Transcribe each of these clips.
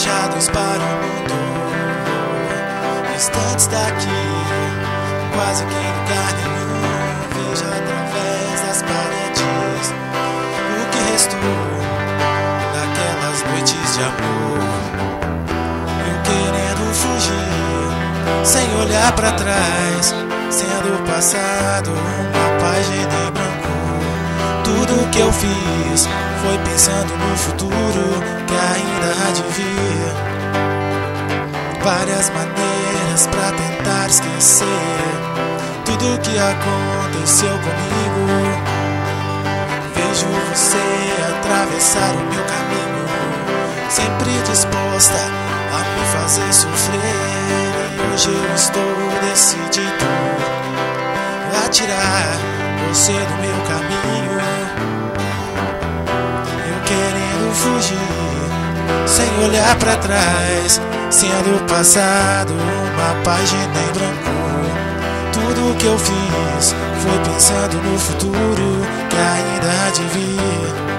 fechados para o mundo, distantes daqui, quase que em lugar nenhum. Vejo através das paredes o que restou daquelas noites de amor. Eu querendo fugir, sem olhar pra trás, sendo passado uma página em branco. Tudo que eu fiz foi pensando no futuro que ainda há de vir. Várias maneiras pra tentar esquecer tudo que aconteceu comigo. Vejo você atravessar o meu caminho, sempre disposta a me fazer sofrer. E hoje eu estou decidido a tirar você do meu caminho. Eu querendo fugir, sem olhar pra trás, sendo passado uma página em branco. Tudo que eu fiz foi pensando no futuro que ainda há de vir.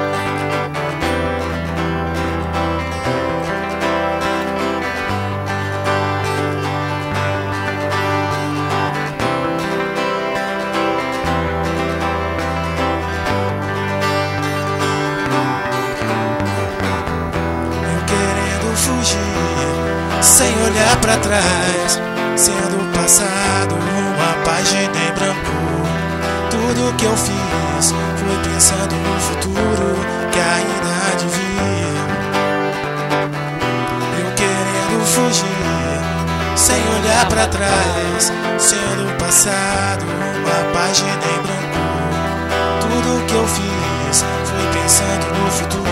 Fugir, sem olhar pra trás, sendo passado uma página em branco. Tudo que eu fiz foi pensando no futuro que ainda há de vir. Eu querendo fugir, sem olhar pra trás, sendo passado uma página em branco. Tudo que eu fiz foi pensando no futuro